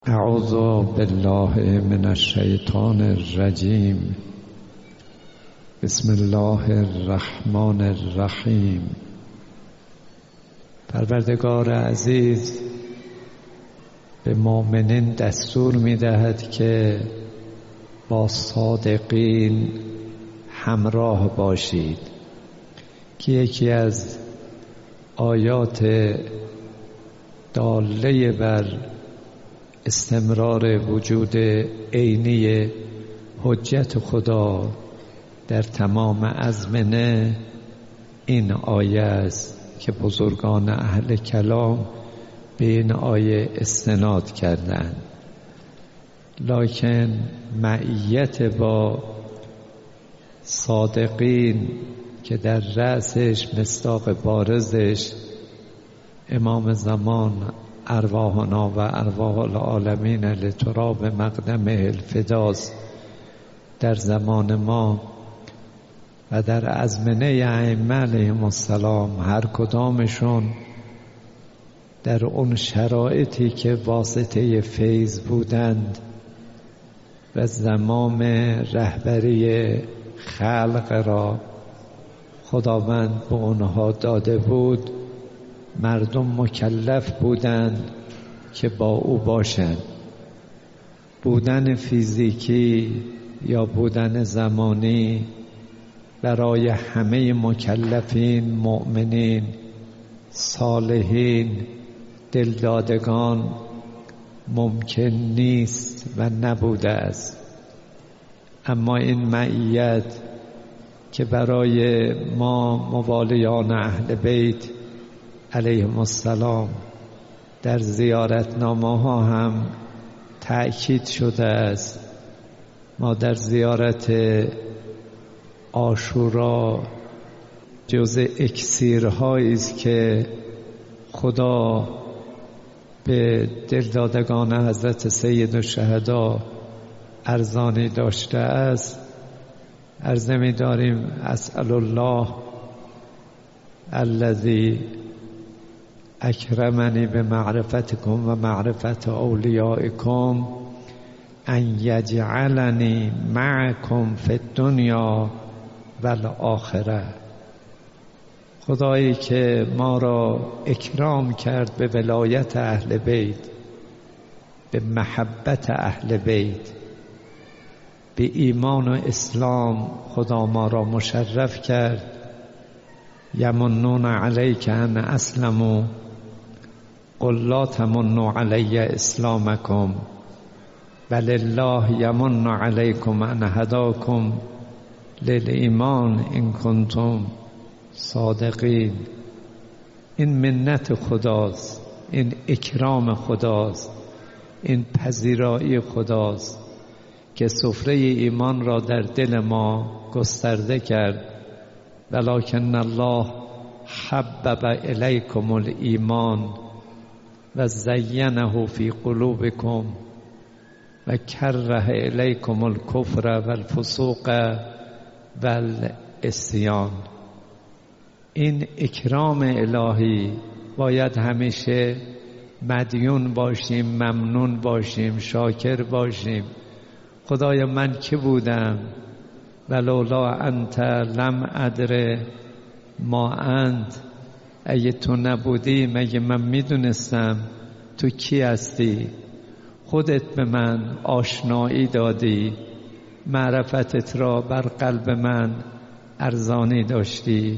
اعوذ بالله من الشیطان الرجیم. بسم الله الرحمن الرحیم. پروردگار عزیز به مؤمنین دستور می‌دهد که با صادقین همراه باشید که یکی از آیات داله بر استمرار وجود عینی حجت خدا در تمام ازمنه این آیه است که بزرگان اهل کلام به این آیه استناد کردند. لکن معیت با صادقین که در رأسش مصداق بارزش امام زمان ارواحنا و ارواح العالمین لتراب مقدم الفداست در زمان ما و در ازمنه ائمه علیهم السلام هر کدامشون در اون شرایطی که واسطه فیض بودند و زمام رهبری خلق را خداوند به اونها داده بود، مردم مکلف بودند که با او باشند. بودن فیزیکی یا بودن زمانی برای همه مکلفین، مؤمنین، صالحین، دلدادگان ممکن نیست و نبوده است. اما این معیت که برای ما موالیان اهل بیت علیهم السلام در زیارتنامه ها هم تأکید شده است. ما در زیارت عاشورا جز اکسیرهایی است که خدا به دلدادگان حضرت سید الشهدا ارزانی داشته است. عرض می داریم اسأل الله الذی اکرمنی به معرفتکم و معرفت اولیائکم ان یجعلنی معکم فی الدنیا و الاخره. خدایی که ما را اکرام کرد به ولایت اهل بیت، به محبت اهل بیت، به ایمان و اسلام خدا ما را مشرف کرد. یمنون علیک ان اسلموا قل لا تمنوا علی اسلامکم بل الله یمن علیکم ان هداکم للایمان ان کنتم صادقین. این منت خداست، این اکرام خداست، این پذیرایی خداست که سفره ایمان را در دل ما گسترده کرد. ولکن الله حبب الیکم الایمان و زینه فی قلوبکم و کره الیکم الکفر و الفسوق و العصیان. این اکرام الهی باید همیشه مدیون باشیم، ممنون باشیم، شاکر باشیم. خدایا من که بودم ولولا انت لم ادر ما انت. اگه تو نبودی مگه من میدونستم تو کی هستی؟ خودت به من آشنایی دادی، معرفتت را بر قلب من ارزانی داشتی،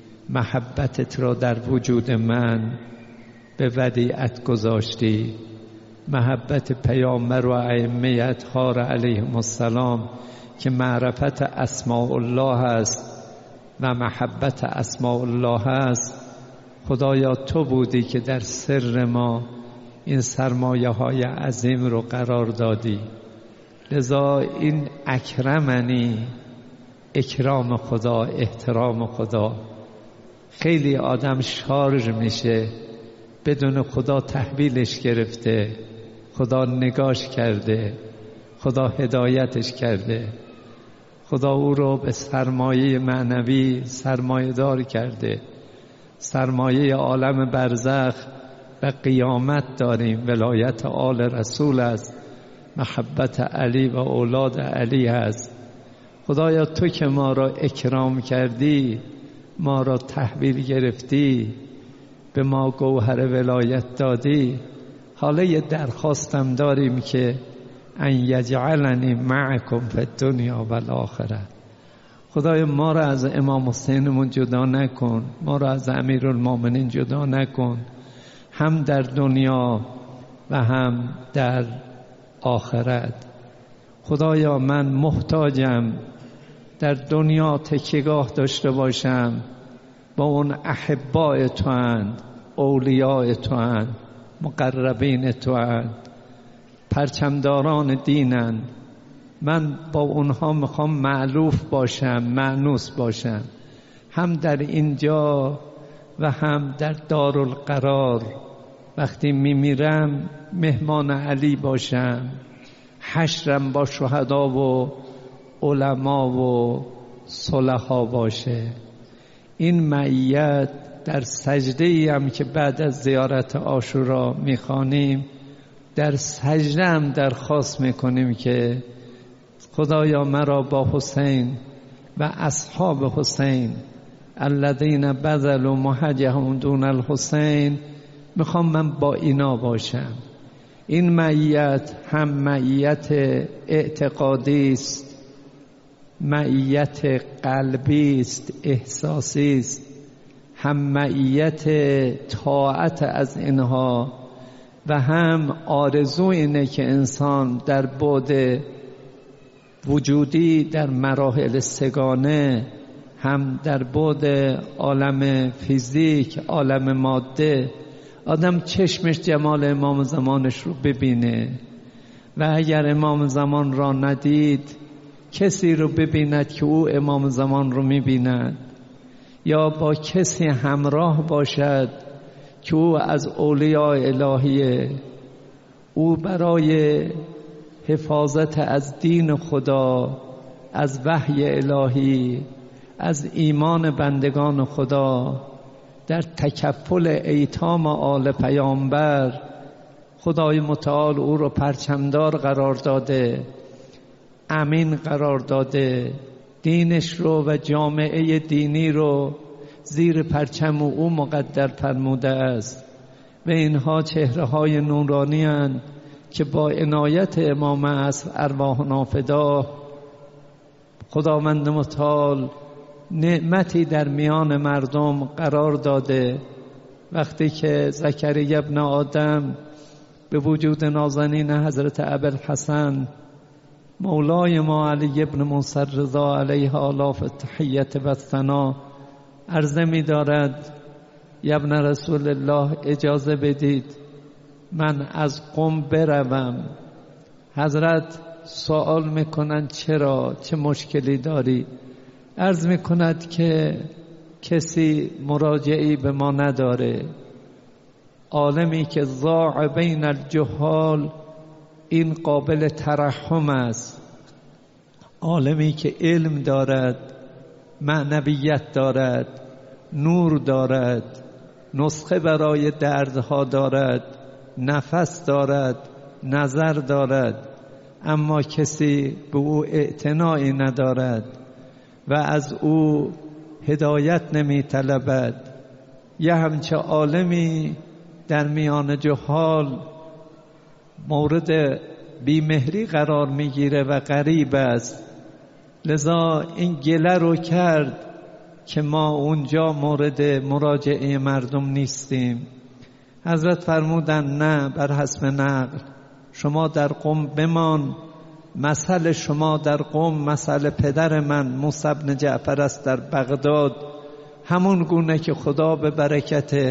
محبتت را در وجود من به ودیعت گذاشتی. محبت پیامبر و ائمه اطهار علیهم السلام که معرفت اسماء الله است و محبت اسماء الله است. خدایا تو بودی که در سر ما این سرمایه های عظیم رو قرار دادی. لذا این اکرمنی، اکرام خدا، احترام خدا. خیلی آدم شارژ میشه بدون خدا تحویلش گرفته، خدا نگاش کرده، خدا هدایتش کرده، خدا او رو به سرمایه معنوی سرمایه دار کرده، سرمایه عالم برزخ و قیامت داریم. ولایت آل رسول است، محبت علی و اولاد علی هست. خدایا تو که ما را اکرام کردی، ما را تحویل گرفتی، به ما گوهر ولایت دادی، حالا یه درخواستم داریم که ان یجعلنی معکم فی الدنیا و الاخره. خدای ما را از امام حسینمون جدا نکن، ما را از امیرالمومنین جدا نکن، هم در دنیا و هم در آخرت. خدایا من محتاجم در دنیا تکیهگاه داشته باشم، با اون احباء تو اند، اولیاء تو اند، مقربین تو اند، پرچمداران دینند. من با اونها میخوام مألوف باشم، مأنوس باشم، هم در اینجا و هم در دارالقرار. وقتی میمیرم مهمان علی باشم، حشرم با شهدا و علما و صلحا باشه. این معیت در سجده‌ای هم که بعد از زیارت عاشورا میخوانیم، در سجده هم درخواست میکنیم که خدایا مرا با حسین و اصحاب حسین الذین بذلوا مهجهم دون الحسین، میخوام من با اینا باشم. این معیت هم معیت اعتقادی است، معیت قلبی است، احساسی است، هم معیت طاعت از اینها و هم آرزو اینه که انسان در بعد وجودی، در مراحل سگانه، هم در بعد عالم فیزیک، عالم ماده، آدم چشمش جمال امام زمانش رو ببینه و اگر امام زمان را ندید کسی رو ببیند که او امام زمان رو میبیند، یا با کسی همراه باشد که او از اولیاء الهیه، او برای حفاظت از دین خدا، از وحی الهی، از ایمان بندگان خدا، در تکفل ایتام آل پیامبر، خدای متعال او رو پرچمدار قرار داده، امین قرار داده، دینش رو و جامعه دینی رو زیر پرچم او مقدر فرموده است و اینها چهره های نورانی اند که با عنایت امام عصر ارواحنا فدا، خداوند متعال نعمتی در میان مردم قرار داده. وقتی که زکریا ابن آدم به وجود نازنین حضرت ابوالحسن مولای ما علی ابن موسی رضا علیه آلاف التحیت و الثنا عرضه می دارد یا ابن رسول الله اجازه بدید من از قم بروم. حضرت سوال میکنند چرا، چه مشکلی داری؟ عرض میکند که کسی مراجعی به ما نداره، عالمی که ضاع بین الجهال این قابل ترحم است، عالمی که علم دارد، معنویت دارد، نور دارد، نسخه برای دردها دارد، نفس دارد، نظر دارد، اما کسی به او اعتنایی ندارد و از او هدایت نمی طلبد. یه همچه عالمی در میان جهال مورد بیمهری قرار میگیره و غریب است. لذا این گله رو کرد که ما اونجا مورد مراجعه مردم نیستیم. حضرت فرمودن نه، بر حسب نقل شما در قم بمان، مثل شما در قم مثل پدر من موسی بن جعفر است در بغداد، همون گونه که خدا به برکت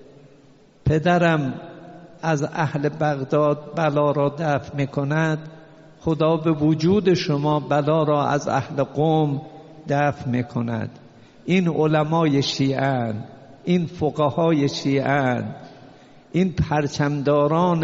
پدرم از اهل بغداد بلا را دفع میکند، خدا به وجود شما بلا را از اهل قم دفع میکند. این علمای شیعه، این فقهای شیعه، این پرچمداران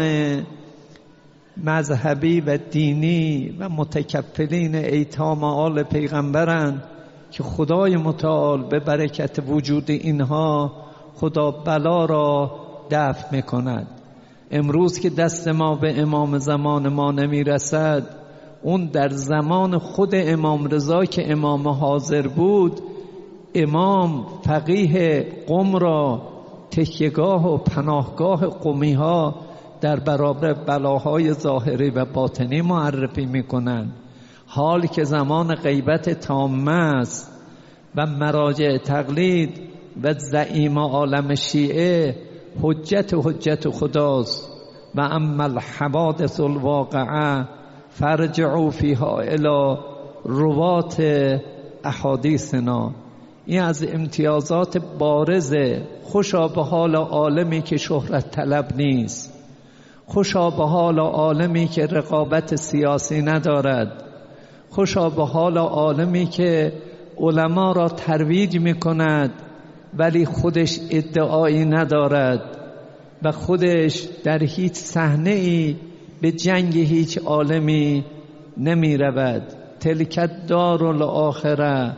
مذهبی و دینی و متکفلین ایتام آل پیغمبرند که خدای متعال به برکت وجود اینها خدا بلا را دفع میکند. امروز که دست ما به امام زمان ما نمیرسد، اون در زمان خود امام رضا که امام حاضر بود، امام فقیه قم را تکیهگاه و پناهگاه قومی ها در برابر بلاهای ظاهری و باطنی معرفی میکنند، حال که زمان غیبت تامه است و مراجع تقلید و زعیم عالم شیعه حجت خداست. و اما الحوادث الواقعه فرجعوا فیها الی روات احادیثنا. این از امتیازات بارز. خوشا به حال عالمی که شهرت طلب نیست، خوشا به حال عالمی که رقابت سیاسی ندارد، خوشا به حال عالمی که علما را ترویج میکند ولی خودش ادعایی ندارد و خودش در هیچ صحنه‌ای به جنگ هیچ عالمی نمی رود. تلک الدار الاخره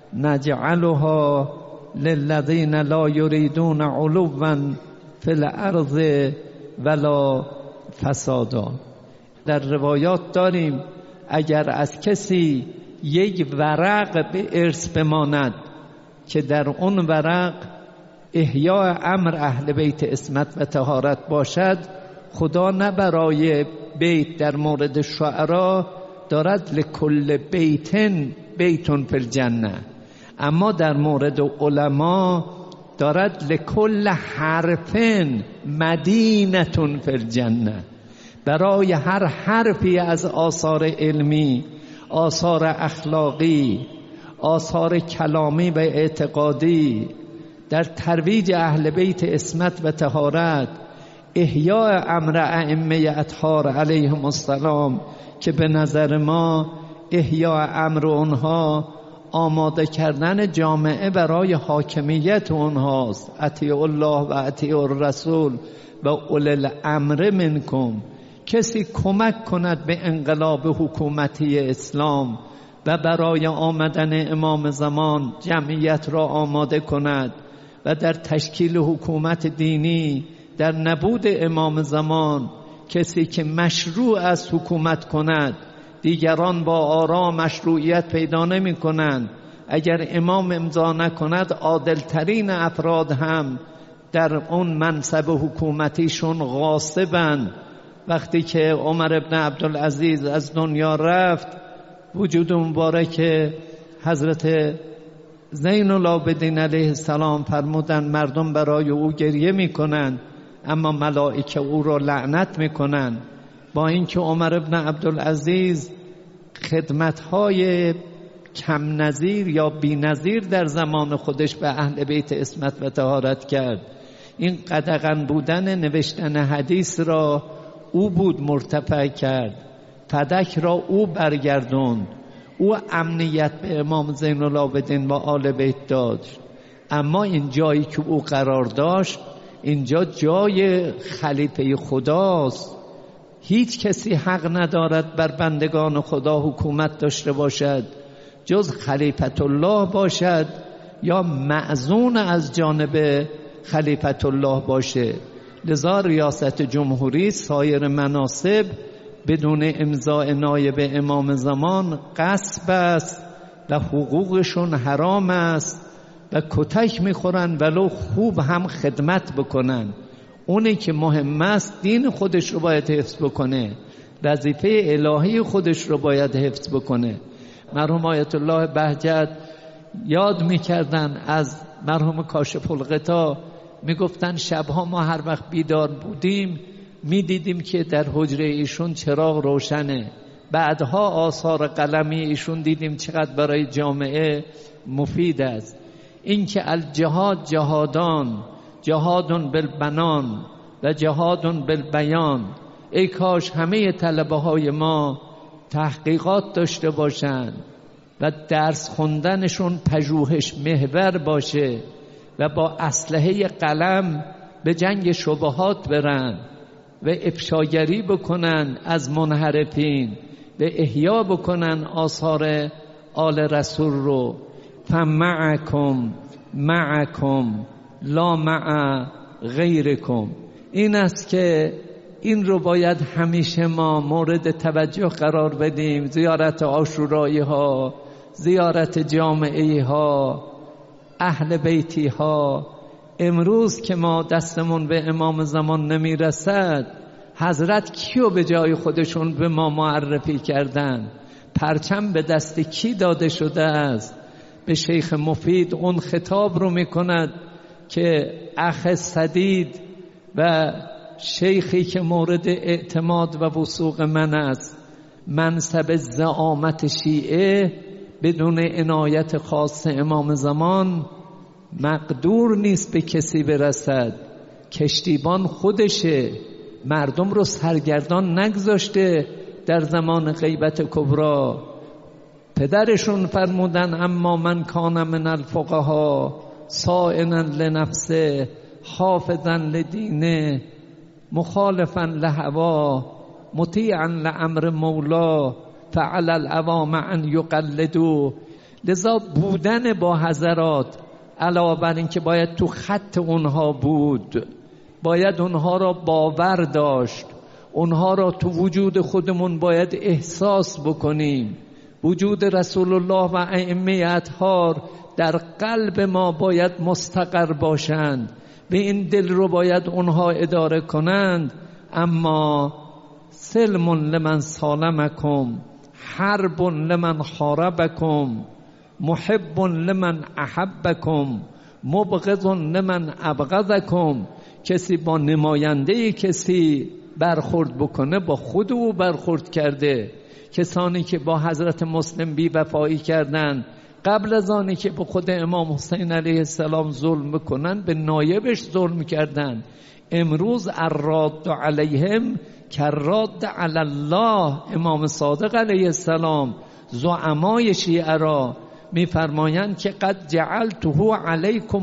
نجعلها للذین لا یریدون علوا فی الارض ولا فسادا. در روایات داریم اگر از کسی یک ورق به ارث بماند که در اون ورق احیاء امر اهل بیت عصمت و طهارت باشد، خدا نه برای بیت در مورد شعرا دارد لکل بیتن بیتون فی الجنه، اما در مورد علما دارد لکل حرفن مدینتون فی الجنه. برای هر حرفی از آثار علمی، آثار اخلاقی، آثار کلامی و اعتقادی در ترویج اهل بیت عصمت و طهارت، احیاء امر ائمه اطهار علیهم السلام که به نظر ما احیاء امر اونها آماده کردن جامعه برای حاکمیت اونهاست. اطیعوا الله و اطیعوا الرسول و اولی الامر منکم. کسی کمک کند به انقلاب حکومتی اسلام و برای آمدن امام زمان جمعیت را آماده کند و در تشکیل حکومت دینی در نبود امام زمان کسی که مشروع از حکومت کند، دیگران با آرا مشروعیت پیدا نمی کنند. اگر امام امضا نکند عادلترین افراد هم در اون منصب حکومتیشون غاصبند. وقتی که عمر ابن عبدالعزیز از دنیا رفت، وجود مبارک حضرت زین العابدین علیه السلام فرمودن مردم برای او گریه میکنن اما ملائکه او را لعنت میکنن. با اینکه عمر ابن عبدالعزیز خدمتهای کم نظیر یا بی نظیر در زمان خودش به اهل بیت عصمت و طهارت کرد، این قدغن بودن نوشتن حدیث را او بود مرتفع کرد، فدک را او برگردوند، او امنیت به امام زین العابدین و آل بیت داد. اما این جایی که او قرار داشت اینجا جای خلیفه خداست. هیچ کسی حق ندارد بر بندگان خدا حکومت داشته باشد جز خلیفت الله باشد یا معزون از جانب خلیفت الله باشه. لذا ریاست جمهوری سایر مناصب بدون امضاء نایب امام زمان غصب است و حقوقشون حرام است و کتک میخورن ولو خوب هم خدمت بکنن. اونی که مهم است دین خودش رو باید حفظ بکنه، وظیفه الهی خودش رو باید حفظ بکنه. مرحوم آیت الله بهجت یاد میکردن از مرحوم کاشف الغطا، میگفتن شبها ما هر وقت بیدار بودیم میدیدیم که در حجره ایشون چراغ روشنه. بعدها آثار قلمی ایشون دیدیم چقدر برای جامعه مفید است. اینکه الجهاد جهادان، جهادون بالبنان و جهادون بالبیان. ای کاش همه طلبه های ما تحقیقات داشته باشند و درس خوندنشون پژوهش محور باشه و با اسلحه قلم به جنگ شبهات برن و افشاگری بکنن از منحرفین و احیا بکنن آثار آل رسول رو. فمعکم معکم لا مع غیرکم. این است که این رو باید همیشه ما مورد توجه قرار بدیم. زیارت عاشورایی ها، زیارت جامعه ها، اهل بیتی ها. امروز که ما دستمون به امام زمان نمی رسد، حضرت کیو به جای خودشون به ما معرفی کردن؟ پرچم به دست کی داده شده است؟ به شیخ مفید اون خطاب رو می کند که اخ سدید و شیخی که مورد اعتماد و وثوق من است، منصب زعامت شیعه بدون عنایت خاص امام زمان مقدور نیست به کسی برسد. کشتیبان خودشه، مردم رو سرگردان نگذاشته در زمان غیبت کبرا. پدرشون فرمودن اما من کان من الفقها صائنا لنفسه حافظا لدینه مخالفا لهوا مطیعا لامر مولا فعلى العوام ان یقلدوا. لذا بودن با حضرات علاوه بر این که باید تو خط اونها بود، باید اونها را باور داشت، اونها را تو وجود خودمون باید احساس بکنیم. وجود رسول الله و ائمه اطهار در قلب ما باید مستقر باشند، به این دل رو باید اونها اداره کنند. اما سلم لمن سالمکم، حرب لمن حاربکم، محب لمن احبکم، مبغض لمن ابغضکم. کسی با نماینده کسی برخورد بکنه با خود او برخورد کرده. کسانی که با حضرت مسلم بی وفایی کردند قبل از آنی که به خود امام حسین علیه السلام ظلم بکنن به نایبش ظلم کردند. امروز الراد علیهم کراد علی الله. امام صادق علیه السلام زعمای شیعه را میفرمایند که قد جعلته علیکم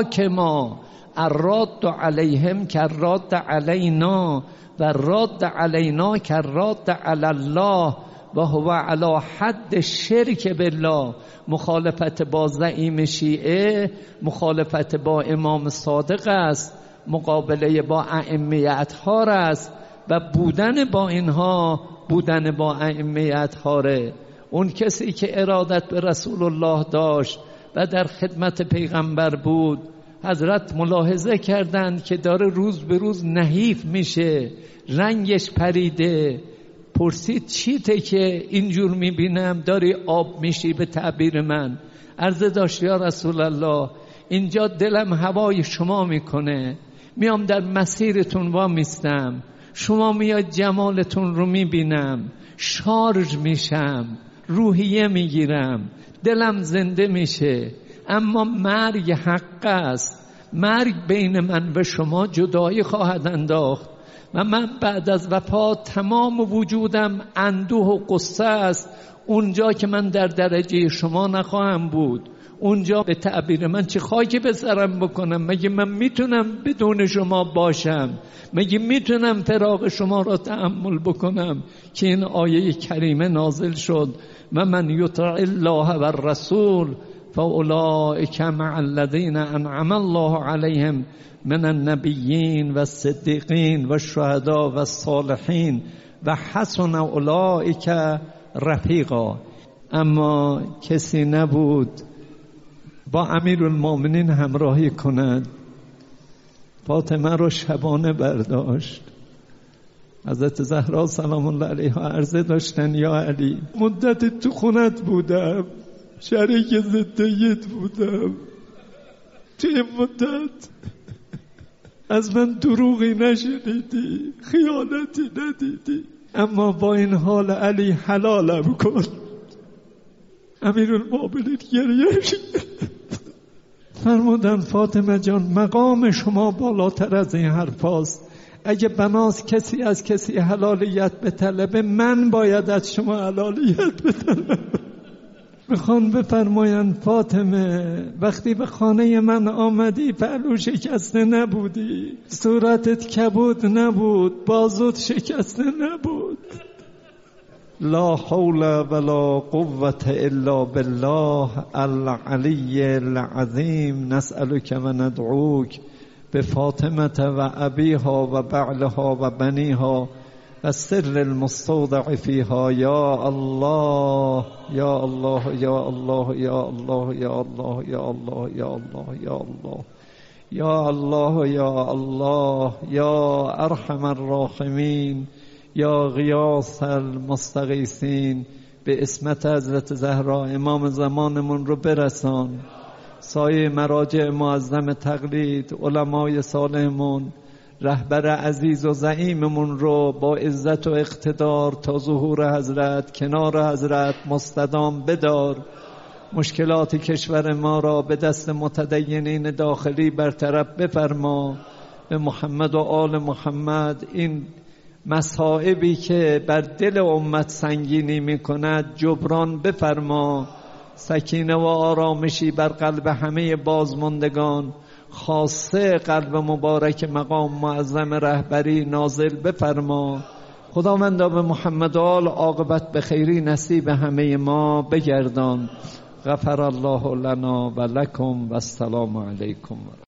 حاکما الراد علیهم کراد علینا و الراد علینا کراد علی الله و هو علی حد شرک بالله. مخالفت با زعیم شیعه مخالفت با امام صادق است، مقابله با ائمه اطهار است و بودن با اینها بودن با ائمه اطهاره. اون کسی که ارادت به رسول الله داشت و در خدمت پیغمبر بود، حضرت ملاحظه کردند که داره روز به روز نحیف میشه، رنگش پریده. پرسید چیته که اینجور میبینم داری آب میشی به تعبیر من؟ عرضه داشت یا رسول الله اینجا دلم هوای شما میکنه، میام در مسیرتون وامیستم، شما میاد جمالتون رو میبینم، شارژ میشم، روحیه میگیرم، دلم زنده میشه. اما مرگ حق است، مرگ بین من و شما جدایی خواهد انداخت و من بعد از وفات تمام وجودم اندوه و قصه است. اونجا که من در درجه شما نخواهم بود، اونجا به تعبیر من چه خاکی به سرم بکنم؟ مگه من میتونم بدون شما باشم؟ مگه میتونم فراق شما را تحمل بکنم؟ که این آیه کریمه نازل شد و من یطع الله و الرسول فاولئک مع الذین انعم الله علیهم من النبیین و الصدیقین و الشهداء و الصالحین و حسن اولئک رفیقا. اما کسی نبود با امیرالمومنین همراهی کند. فاطمه رو شبانه برداشت. حضرت زهرا سلام الله علیها عرضه داشتن یا علی مدت تو خونت بودم، شریک زندگیت بودم، تو این مدت از من دروغی نشنیدی، خیانتی ندیدی، اما با این حال علی حلالم کن. امیرالمومنین گریه فرمودن فاطمه جان مقام شما بالاتر از این حرف هست. اگه بناس کسی از کسی حلالیت بطلبه، من باید از شما حلالیت بطلبم. میخوان بفرمایند فاطمه وقتی به خانه من آمدی پهلو شکسته نبودی، صورتت کبود نبود، بازوت شکسته نبود. لا حول ولا قوة الا بالله العلی العظیم نسألك و ندعوک بفاطمة وأبيها وبعلها وبنيها والسر المستودع فيها يا الله يا الله يا الله يا الله يا الله يا الله يا الله يا الله يا الله يا الله يا أرحم الراحمين يا غیاث المستغیثین. به اسمت حضرت زهرا امام زمانمون رو برسان، سایه مراجع معظم تقلید، علمای صالحمون، رهبر عزیز و زعیممون رو با عزت و اقتدار تا ظهور حضرت کنار حضرت مستدام بدار. مشکلات کشور ما را به دست متدینین داخلی برطرف بفرما. به محمد و آل محمد این مصائبی که بر دل امت سنگینی میکند جبران بفرما. سکینه و آرامشی بر قلب همه بازماندگان، خاصه قلب مبارک مقام معظم رهبری نازل بفرما. خداوندا به محمد و آل عاقبت به خیری نصیب همه ما بگردان. غفر الله لنا و لکم و السلام علیکم.